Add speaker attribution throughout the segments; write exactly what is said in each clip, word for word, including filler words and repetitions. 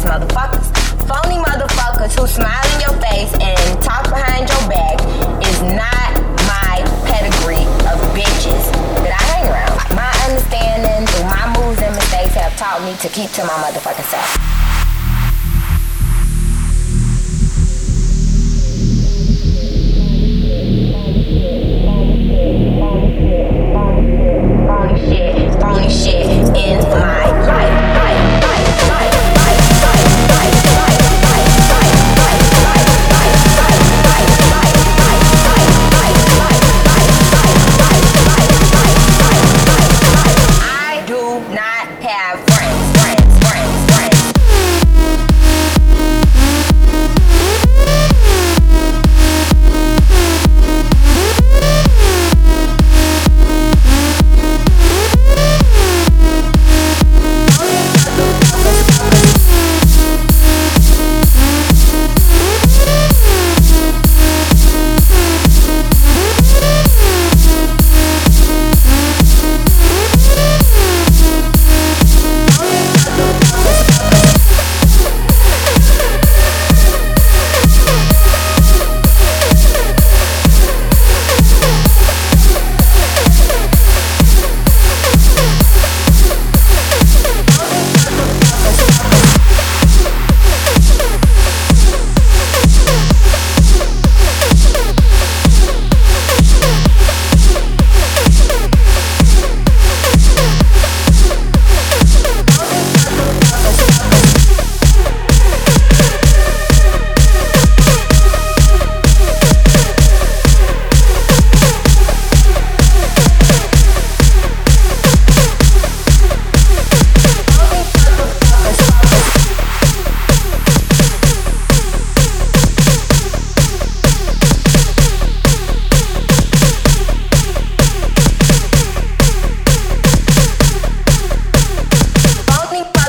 Speaker 1: ass motherfuckers. Phony motherfuckers who smile in your face and talk behind your back is not my pedigree of bitches that I hang around. My understanding through my moves and mistakes have taught me to keep to my motherfucking self. Phony shit, phony shit in my life. I do not have friends, friends, friends, friends.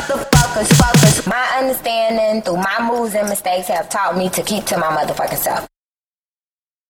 Speaker 1: My understanding through my moves and mistakes have taught me to keep to my motherfucking self.